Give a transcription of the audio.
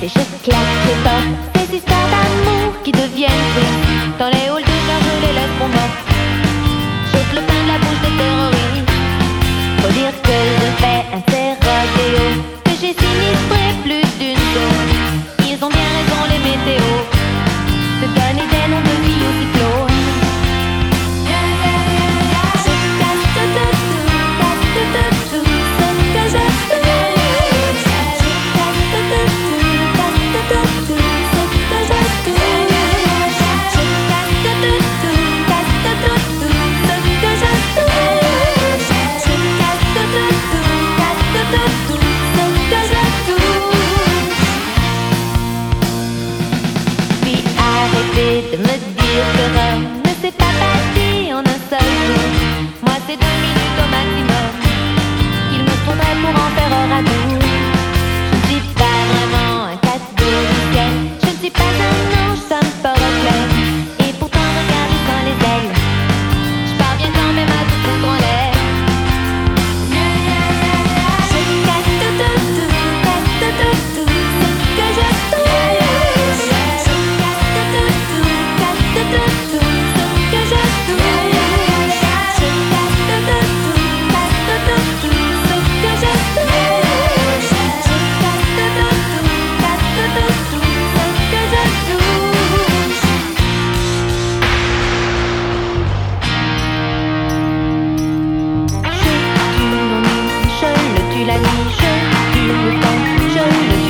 et je claque les portes. Ces histoires d'amour qui deviennent tristes, dans les halls de cœur je les laisse pour morts. J'ôte le pain de la bouche des terroristes. Faut dire que je fais un rodéo, que j'ai sinistré plus d'une zone. Ils ont bien raison les météos de donner des noms de vie aux cyclones. De me dire que Rome ne s'est pas bâti en un seul jour. Moi c'est 2 minutes au maximum qu'il me faudrait pour en faire oradour. Je ne suis pas vraiment un cadeau du ciel, je ne suis pas un ange, ça me paraît. Et pourtant regardez dans les ailes, je parviens quand même à tout foutre en l'air. Je casse tout, casse tout, ce que je trouve. La nuit, je tue le temps, je le